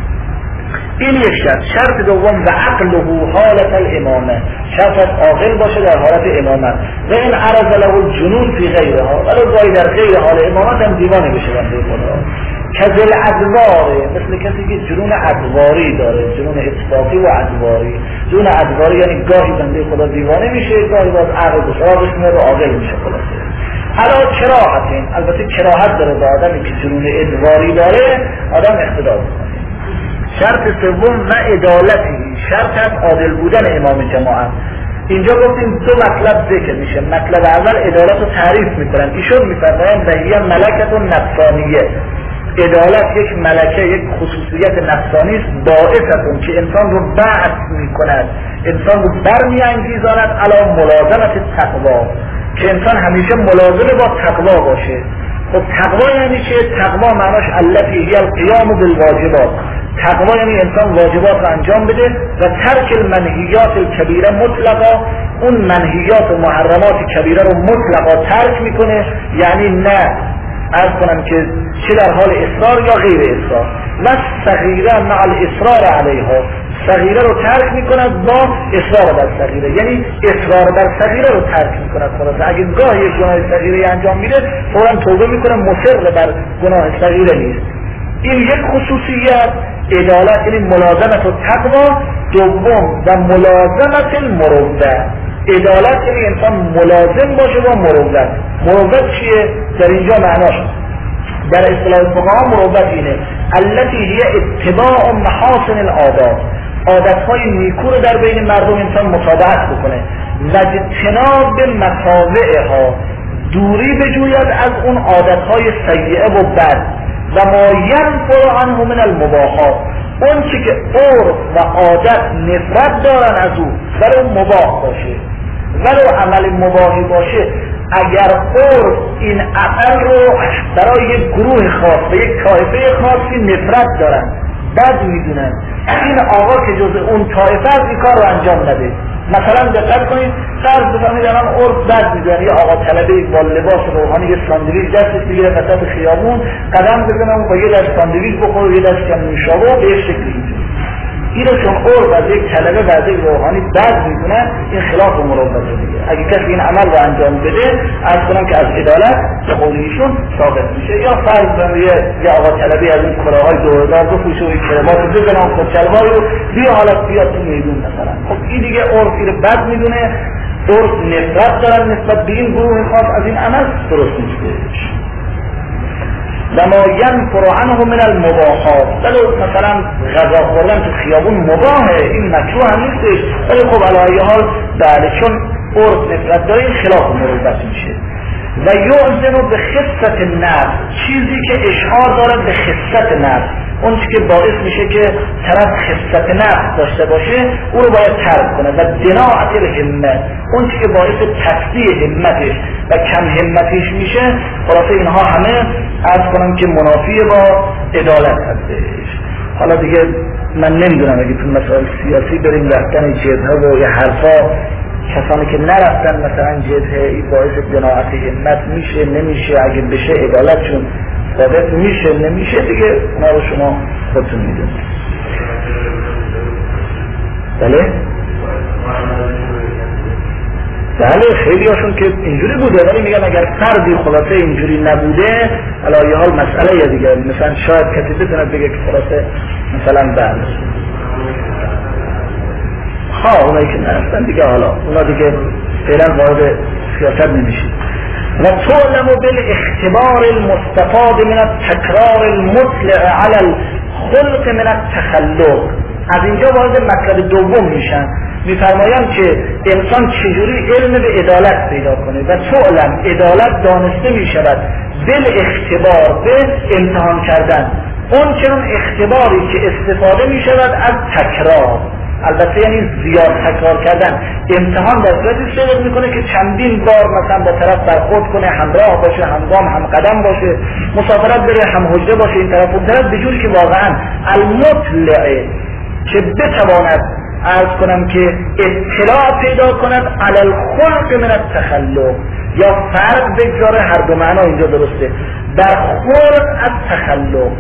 این یک شرط. شرط دوم و عقله حالت الامامه، شرط عاقل باشه در حالت امامت. و این عرض له الجنون فی غیرها، ولو گاهی در غیر حال امامت هم دیوانه بشه بنده خدا. کذل ادواره، مثل کسی که جنون ادواری داره، جنون اتفاقی و ادواری. جنون ادواری یعنی گاهی بنده خدا دیوانه میشه، گاهی باز عقل بسراغش میاد و عاقل میشه خلاصه. حالا کراهتین، البته کراهت داره به آدمی که جنون ادواری داره آدم اقتدا بکنه. شرط سوم و عدالتی، شرط از عادل بودن امام جماعت. اینجا گفتیم دو مطلب ذکر میشه. مطلب اول عدالت رو تعریف میکنن، ایشون میفرمایند و هی ملکت نفسانیه، عدالت یک ملکه، یک خصوصیت نفسانی است باعث که انسان رو بعث میکند، انسان رو برمیانگیزاند علی ملازمت تقوا، که انسان همیشه ملازم با تقوا باشه. خب تقوا یعنی چه؟ تقوا معناش التی هی القیام بالواجبات، تقوا یعنی انسان واجبات رو انجام بده و ترک المنهیات الکبیره مطلقا، اون منهیات و محرمات کبیره رو مطلقا ترک میکنه، یعنی نه عرض کنم که چه در حال اصرار یا غیر اصرار. و صغیره مع الاصرار علیها، صغیره رو ترک میکند با اصرار بر صغیره، یعنی اصرار بر صغیره رو ترک میکند. خلاصه اگه گاه یک گناه صغیره انجام میده فوراً توبه میکنه، مصر بر گناه صغیره نیست. این یک خصوصیت عدالت، یعنی ملازمت و تقوا. دوم و ملازمت المروت، عدالت یعنی انسان ملازم باشه با مروت. مروت چیه؟ در اینجا معناش در اصطلاح فقها مروت اینه التي هي اتباع محاسن العادات، عادتهای نیکو رو در بین مردم انسان مطابقت بکنه و اجتناب مساوئها، دوری بجوید از اون عادتهای سیئه و بد و ما ینفر عنه من المباحات، اون چی که عرف و عادت نفرت دارن از او ولو مباح باشه ولو عمل مباحی باشه، اگر عرف این عمل رو برای یک گروه خاص و یک طایفه خاصی نفرت دارن، بد میدونن، این آقا که جز اون طایفه از این کار رو انجام نده. مثلا دقت کنید، فرض بفرمایید الان عرف بد میدونن یه آقا طلبه با لباس روحانی یه ساندویچ دستش بگیره وسط خیابون قدم بزنه و با یه دست ساندویچ بخوره و یه دست کم نوشابه به یک شکلی اینجوری. اینو چون عرف از یک طلبه و از یک روحانی بد میدونن، این خلاف مروته دیگه. اگه کسی این عمل رو انجام بده، عرض کنم که از عدالت به قول ایشون ثابت میشه. یا فرض بفرمایید یه آقا طلبه از این کلاهای دوردار بپوشه و یک کلمات بزنه و خودشلواری رو بیا حالا بیاد تو میدون مثلا. خب این دیگه عرف رو بد میدونه، عرف نفرت دارن نسبت به این گروه خاص از این عمل، درست نیست. و ما ینفر عنه من المباحات، ولو مثلا غذا خوردن تو خیابون مباحه، این مکروه هم نیستش، ولی خب علی حال بله چون عرف نفرت داره این خلاف مروت میشه. و یعزم به خصت النفس، چیزی که اشعار داره به خصت نفس، اون چیزی که باعث میشه که طرف خصت نفس داشته باشه او رو باید ترک کنه. و دناعت الهمت، اون چیزی که باعث تسلیح همتش و کم همتش میشه. خلاصه اینها همه عرض کنم که منافی با عدالت هستش. حالا دیگه من نمیدونم اگه تو مسائل سیاسی بریم رفتن جبهه و یه حرفا، کسانی که نرفتن مثلا جبهه این باعث دناعت همت میشه نمیشه، اگه بشه عدالتشون ثابت میشه نمیشه، دیگه اونا رو شما خودتون میدونید. بله خیلی هاشون که اینجوری بوده، ولی میگن اگر فردی خلاصه اینجوری نبوده علایه حال مسئله یا دیگه، مثلا شاید کسی بتونه بگه که خلاصه مثلا بله اونایی که نرفتن دیگه، حالا اونا دیگه فعلا وارد سیاست نمیشید. و تعلم بالاختبار المستفاد من التکرار المطلع على الخلق من التخلق، از اینجا وارد مطلب دوم میشن، میفرمایند که انسان چجوری علم به عدالت پیدا کنه. و تعلم، عدالت دانسته میشود بالاختبار، به امتحان کردن، اون چنون اختباری که استفاده میشود از تکرار، البته یعنی زیاد تکرار کردن. امتحان در صورتی صورت میکنه که چندین بار مثلا با طرف برخورد کنه، همراه باشه، همگام هم قدم باشه، مسافرت بره، هم حجره باشه، این طرف اون طرف، به جوری که واقعا المطلع که بتواند عرض کنم که اطلاع پیدا کند علی الخلق من التخلق، یا فرق بگذاره، هر دو معنا اینجا درسته، در خلق از تخلق.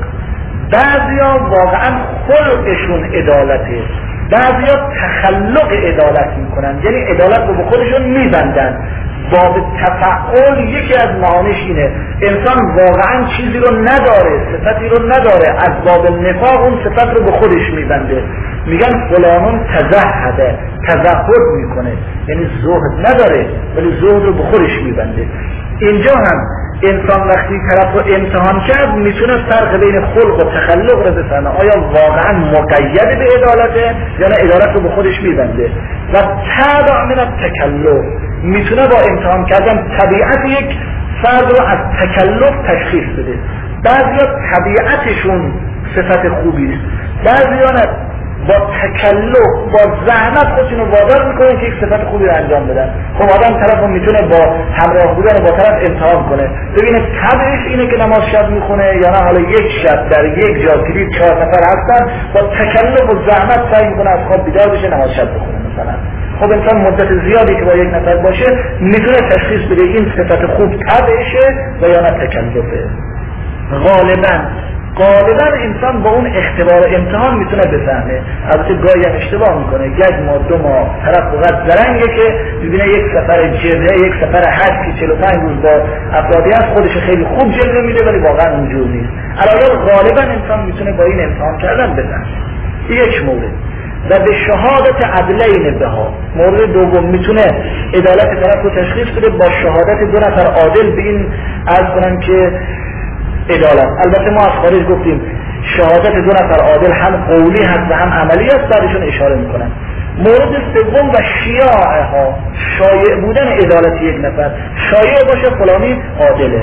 بعضیا واقعا خلقشون عدالته، بعضیا تخلق عدالت میکنن، یعنی عدالت رو به خودشون میبندن. باب تفعول یکی از معانیش اینه انسان واقعا چیزی رو نداره، صفتی رو نداره، از باب نفاق اون صفت رو به خودش میبنده. میگن فلانون تزهده، تزهد میکنه، یعنی زهد نداره ولی زهد رو به خودش میبنده. اینجا هم انسان وقتی طرف رو امتحان کرد میتونه فرق بین خلق و تخلق رو بفهمه، آیا واقعا مقید به عدالته یا نه عدالت رو به خودش میبنده. و تبع من التکلف، میتونه با امتحان کردن طبیعت یک فرد رو از تکلف تشخیص بده. بعضیا طبیعتشون صفت خوبی است، بعضیا نه، با تکلف با زحمت خودشون رو وادار میکنه که یک صفت خوبی رو انجام بدن. خب آدم طرف رو میتونه با همراه بودن با طرف امتحان کنه، ببینه طبعش اینه که نماز شب میخونه یا نه حالا یک شب در یک جا کلید 4 نفر هستن، با تکلف و زحمت سعی میکنه از خواب بیدار بشه نماز شب بخونه مثلا. خب انسان مدت زیادی که با یک نفر باشه میتونه تشخیص بده این صفت خوب طبعشه و یا نه تکلفه. غالبا غالبا انسان با اون اختبار امتحان میتونه بفهمه. البته گاهی هم اشتباه میکنه، یک ماه 2 ماه طرف فقط زرنگه که ببینه یک سفر جبهه، یک سفر حج که 45 روز با افرادی هست خودش خیلی خوب جلوه میده، ولی واقعا اونجور نیست. علاوه غالبا انسان میتونه با این امتحان کردن بفهمه. یک مورد. و به شهادت عدلین بها. مورد دوم میتونه عدالت طرف رو تشخیص بده با شهادت 2 نفر عادل. به این عرض کنم که عدالت، البته ما از خارج گفتیم شهادت 2 نفر عادل هم قولی هست و هم عملی است، بعدشون اشاره میکنن. مورد سوم و شیاعه ها، شایع بودن عدالت یک نفر، شایع باشه فلانی عادله.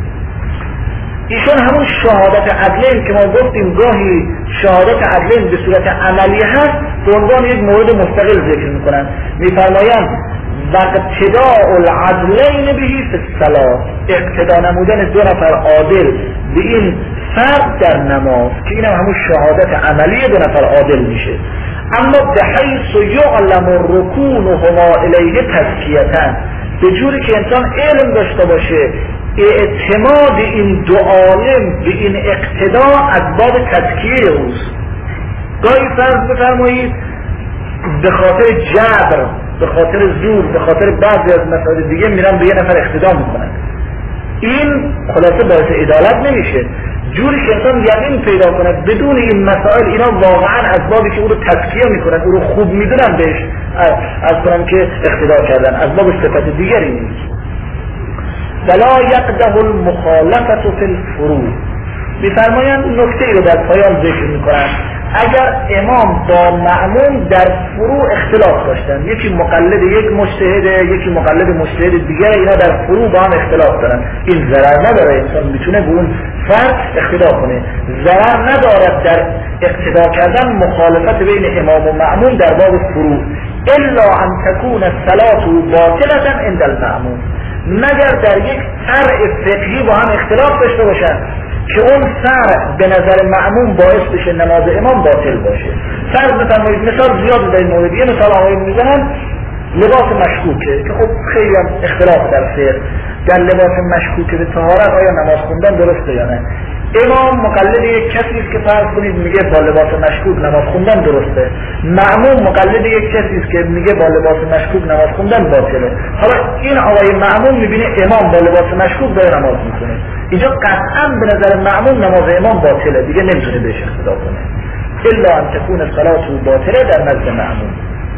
ایشون همون شهادت عدلین که ما گفتیم گاهی شهادت عدلین به صورت عملی هست به عنوان یک مورد مستقل ذکر میکنن. میفرمایند واقتداء العدلین بهی فی الصلاة، اقتدا نمودن 2 نفر عادل به این فرد در نماز که این همون شهادت عملی 2 نفر عادل میشه. اما بحیث یعلم رکونهما الیه تزکیةً، به جوری که انسان علم داشته باشه اعتماد این 2 عالم به این اقتدا از باب تزکیه اوست. گاهی فرض بفرمایید به خاطر جبر، به خاطر زور، به خاطر بعضی از مسائل دیگه میرن به یه نفر اقتدا میکنن، این خلاصه باعث عدالت نمیشه. جوری که انسان یقین پیدا کنه بدون این مسائل اینا واقعا از بابی که او رو تزکیه میکنن، او رو خوب میدونن بهش از کنن که اقتدا کردن، از باب صفت دیگری نیست. ولا یقده المخالفت فی الفروع. میفرمایند نکته ای رو در پایان ذکر میکنن. اگر امام با مأموم در فروع اختلاف داشتن، یکی مقلد یک مجتهده، یکی مقلد مجتهد دیگه، اینا در فروع با هم اختلاف دارن، این ضرر نداره، انسان میتونه به اون فرد اقتدا کنه. ضرر ندارد در اقتدا کردن مخالفت بین امام و مأموم در باب فروع، الا ان تكون الصلاة باطلة عند المأموم، مگر در یک فرع فقهی با هم اختلاف داشته باشن که اون فرع به نظر معموم باعث بشه نماز امام باطل باشه. فرض بفرمایید، مثال زیاد در این مورد، یه مثال آقایون میزنن لباس مشکوکه که خب خیلی هم اختلاف در فقه، در لباس مشکوکه به طهارت آیا نماز خوندن درسته یا نه. امام مقلد یک کسی است که فرض کنید میگه با لباس مشکوک نماز خوندن درسته، معموم مقلد یک کسی است که میگه با لباس مشکوک نماز خوندن باطله. حالا این آقای معموم میبینه امام با لباس مشکوک داره نماز میکنه، اینجا قطعا به نظر معموم نماز امام باطله، دیگه نمیتونه بهش اقتدا کنه. الا ان تكون الصلاة باطله در نزد معموم.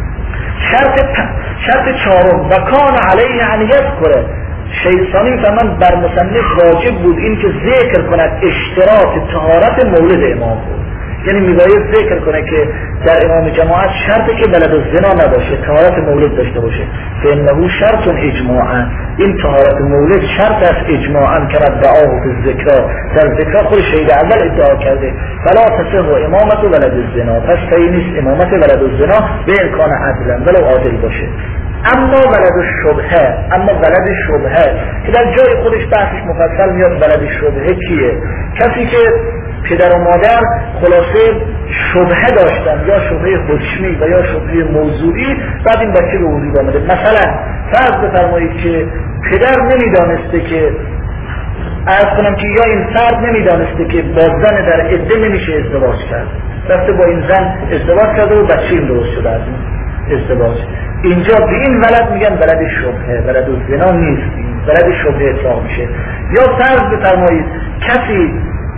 شرط 4 و کان علیه ان یذکره. شیخ فرمان بر مصنف واجب بود این که ذکر کند اشتراط طهارت مولد امام بود، یعنی میباید ذکر کنه که در امام جماعت شرطه که بلد الزنا نباشه، طهارت مولد داشته باشه. فانه شرط اجماعا، این طهارت مولد شرط است اجماعا که ادعاه فی الذکر، در ذکر خود شهید اول ادعا کرده فلا تصح امامت ولد الزنا، پس صحیح نیست امامت ولد الزنا به امکان عدلا ولو عادل باشه. اما ولد الشبهه، اما ولد شبهه که در جای خودش بحثش مفصل میاد. ولد شبهه کیه؟ کسی که پدر و مادر خلاصه شبهه داشتن، یا شبهه حکمی و یا شبهه موضوعی، بعد این بچه به وجود آمده. مثلا فرض بفرمایید که پدر نمیدانسته که عرض کنم که یا این فرد نمیدانسته که با زن در عده نمیشه ازدواج کرد، رفته با این زن ازدواج کرده و بچه این درست شده از این ازدواج. اینجا به این ولد میگن ولد شبهه، ولد الزنا نیست، ولد شبهه اطلاق میشه. یا فرض بفرمایید کسی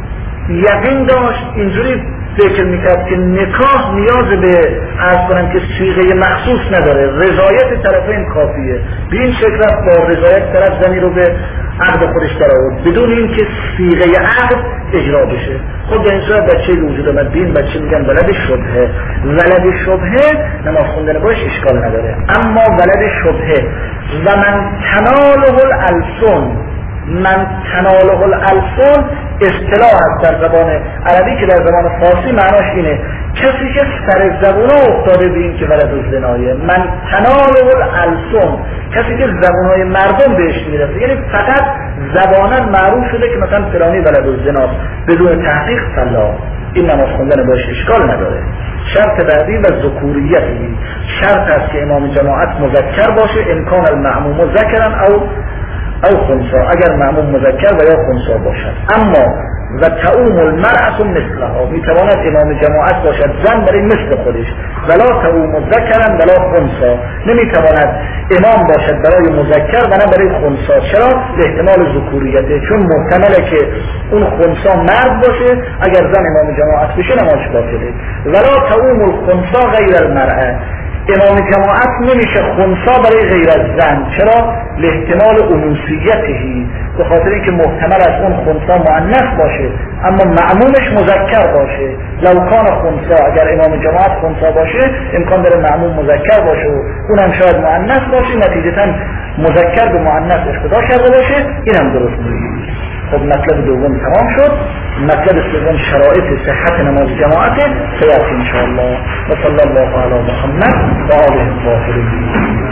یقین داشت اینجوری فکر میکرد که نکاح نیاز به عرض کنم که صیغه مخصوص نداره، رضایت طرفین کافیه، به این شکل با رضایت طرف زنی رو به عقد خودش در آورد بدون اینکه صیغه عقد اجرا بشه. خود به این صورت بچه به وجود آمد، به این بچه میگن ولد شبهه. ولد شبهه نماز خوندن باش اشکال نداره. اما ولد شبهه و من تناله الالسن، من تناله الالسن اصطلاح است در زبان عربی که در زبان فارسی معناش اینه کسی که سر زبونا افتاده به این که ولد الزنایه. من تناله الالسن، کسی که زبونهای مردم بهش میرسه، یعنی فقط زبانا معروف شده که مثلا فلانی ولد الزناست بدون تحقیق فلا، این نماز خوندن باش اشکال نداره. شرط بعدی و ذکوریتی، شرط است که امام جماعت مذکر باشه، امکان المعموم ذکرن او خنثا، اگر معموم مذکر و یا خنثا باشد. اما و تؤوم المرأة مثلها، میتواند امام جماعت باشد زن برای مثل خودش، ولا تؤوم ذکرا ولا خنثی، نمیتواند امام باشد برای مذکر و نه برای خنثی. چرا؟ به احتمال ذکوریته، چون محتمله که اون خنثی مرد باشه، اگر زن امام جماعت بشه نمازش باطله. ولا تؤوم الخنثی غیر المرأة، امام جماعت نمیشه خنثی برای غیر از زن. چرا؟ لاحتمال انوثیتهی، به خاطر اینکه محتمل از اون خنثی مؤنث باشه اما معمومش مذکر باشه. لو کان خنثی، اگر امام جماعت خنثی باشه امکان داره معموم مذکر باشه و اونم شاید مؤنث باشه، نتیجتا مذکر به مؤنث اقتدا کرده باشه، اینم درست نیست. خب مطلب دوم تمام شد. مطلب سوم شرایط صحت نماز جماعت سیاسی انشاءالله. و صلی الله علی محمد و آله الطاهرین.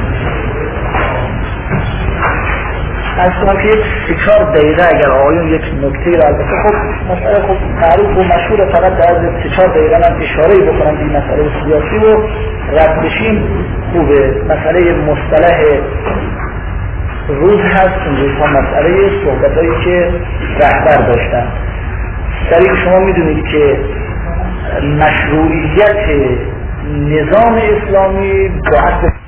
از که 3-4 دقیقه اگر آقایون یک نکته را، البته خب مسئله خب معروف و مشهور، فقط در 3-4 دقیقه من اشاره بکنم به مسئله سیاسی و رد بشیم خوبه. مسئله مصطلح روز هست این روزها، مسئله صحبتایی که رهبر داشتن. در شما میدونید که مشروعیت نظام اسلامی با